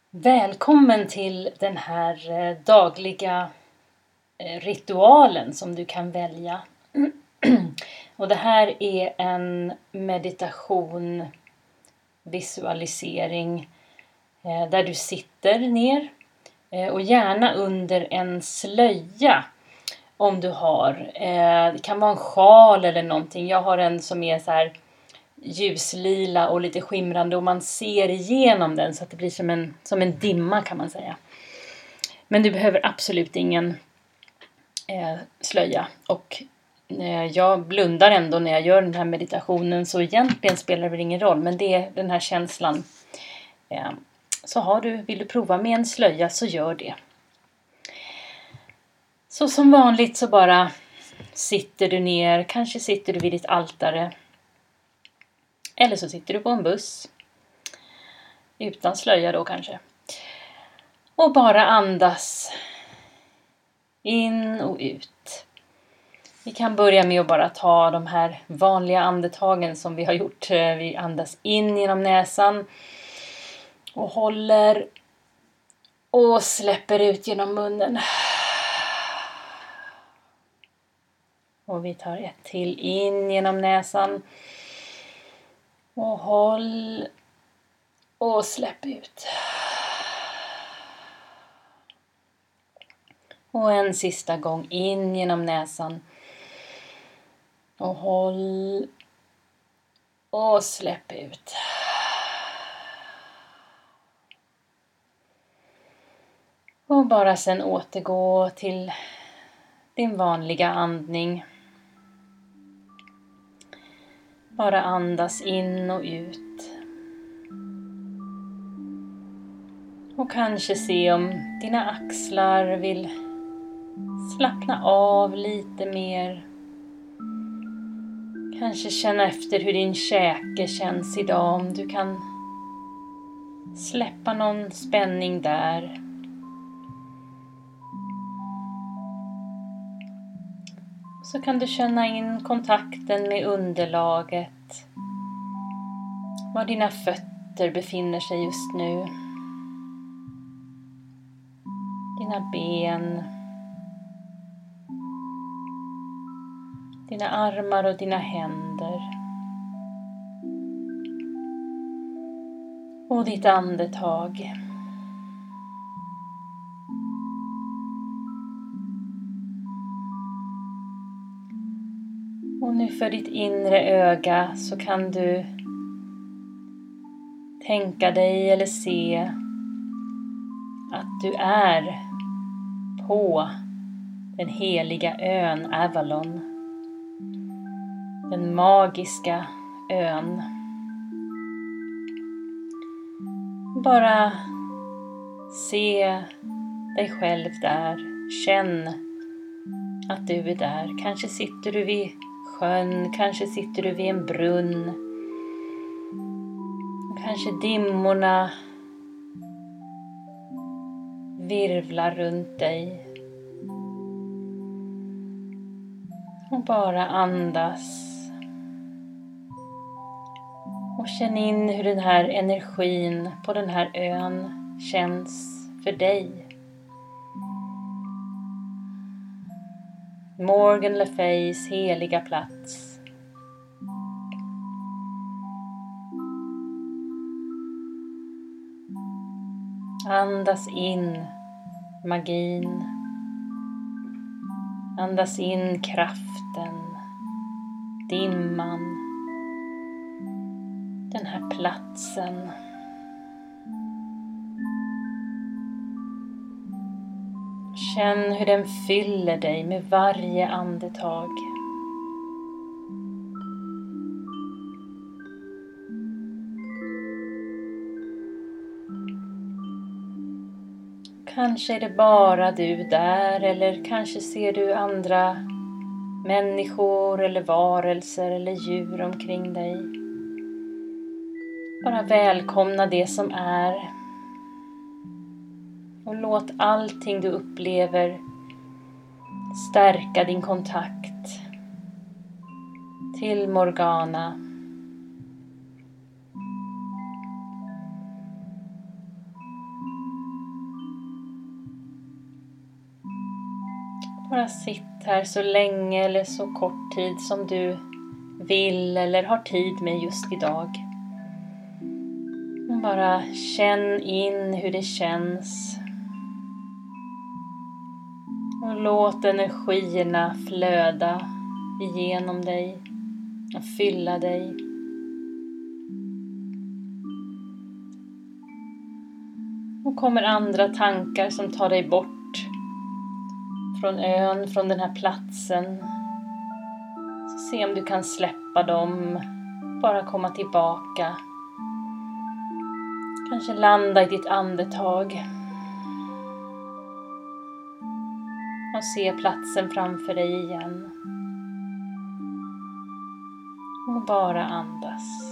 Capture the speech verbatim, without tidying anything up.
Välkommen till den här eh, dagliga eh, ritualen som du kan välja. Och det här är en meditation, visualisering eh, där du sitter ner eh, och gärna under en slöja om du har. Eh, det kan vara en sjal eller någonting. Jag har en som är så här ljuslila och lite skimrande och man ser igenom den så att det blir som en, som en dimma kan man säga. Men du behöver absolut ingen eh, slöja. Och eh, jag blundar ändå när jag gör den här meditationen, så egentligen spelar det väl ingen roll, men det är den här känslan. Eh, så har du, vill du prova med en slöja så gör det. Så som vanligt så bara sitter du ner, kanske sitter du vid ditt altare. Eller så sitter du på en buss. Utan slöja då kanske. Och bara andas in och ut. Vi kan börja med att bara ta de här vanliga andetagen som vi har gjort. Vi andas in genom näsan. Och håller. Och släpper ut genom munnen. Och vi tar ett till in genom näsan. Och håll. Och släpp ut. Och en sista gång in genom näsan. Och håll. Och släpp ut. Och bara sen återgå till din vanliga andning. Bara andas in och ut. Och kanske se om dina axlar vill slappna av lite mer. Kanske känna efter hur din käke känns idag. Om du kan släppa någon spänning där. Så kan du känna in kontakten med underlaget. Var dina fötter befinner sig just nu. Dina ben. Dina armar och dina händer. Och ditt andetag. Och nu för ditt inre öga så kan du tänka dig eller se att du är på den heliga ön Avalon. Den magiska ön. Bara se dig själv där. Känn att du är där. Kanske sitter du vid sjön. Kanske sitter du vid en brunn. Kanske dimmorna virvlar runt dig. Och bara andas. Och känn in hur den här energin på den här ön känns för dig. Morgan Le Fays heliga plats. Andas in magin. Andas in kraften. Dimman. Den här platsen. Känn hur den fyller dig med varje andetag. Kanske är det bara du där, eller kanske ser du andra människor eller varelser eller djur omkring dig. Bara välkomna det som är. Och låt allting du upplever stärka din kontakt till Morgana. Bara sitt här så länge eller så kort tid som du vill eller har tid med just idag. Och bara känn in hur det känns. Och låt energierna flöda igenom dig och fylla dig. Och kommer andra tankar som tar dig bort från ön, från den här platsen. Så se om du kan släppa dem. Bara komma tillbaka. Kanske landa i ditt andetag. Och se platsen framför dig igen. Och bara andas.